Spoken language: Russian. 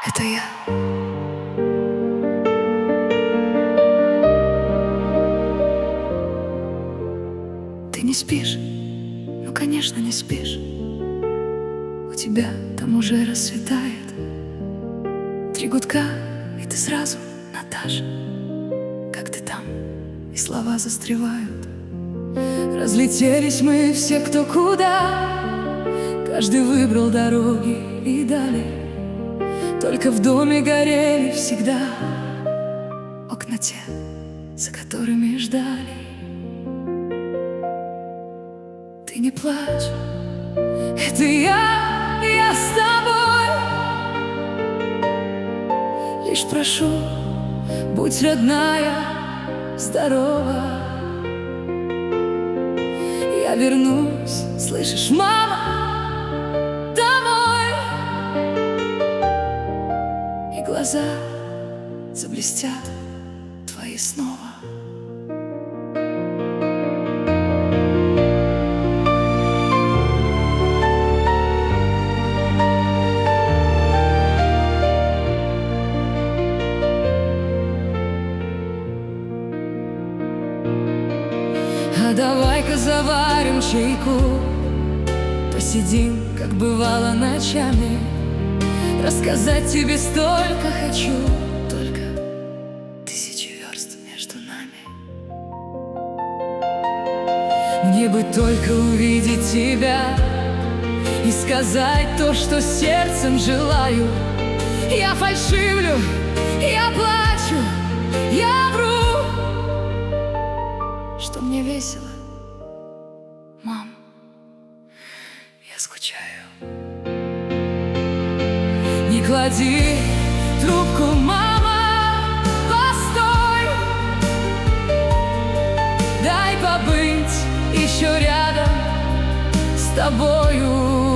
Это я. Ты не спишь? Ну, конечно, не спишь. У тебя там уже рассветает. 3 гудка, и ты сразу, Наташа. Как ты там? И слова застревают. Разлетелись мы все кто куда. Каждый выбрал дороги и дали. Только в доме горели всегда окна те, за которыми ждали. Ты не плачь, это я с тобой. Лишь прошу, будь родная, здорова. Я вернусь, слышишь, мама, домой. И глаза заблестят твои снова. А давай-ка заварим чайку, посидим, как бывало ночами. Рассказать тебе столько хочу, только 1000 верст между нами. Мне бы только увидеть тебя и сказать то, что сердцем желаю. Я фальшивлю, я плачу, я вру, что мне весело. Мам, я скучаю. Не клади трубку, мама, постой. Дай побыть еще рядом с тобою.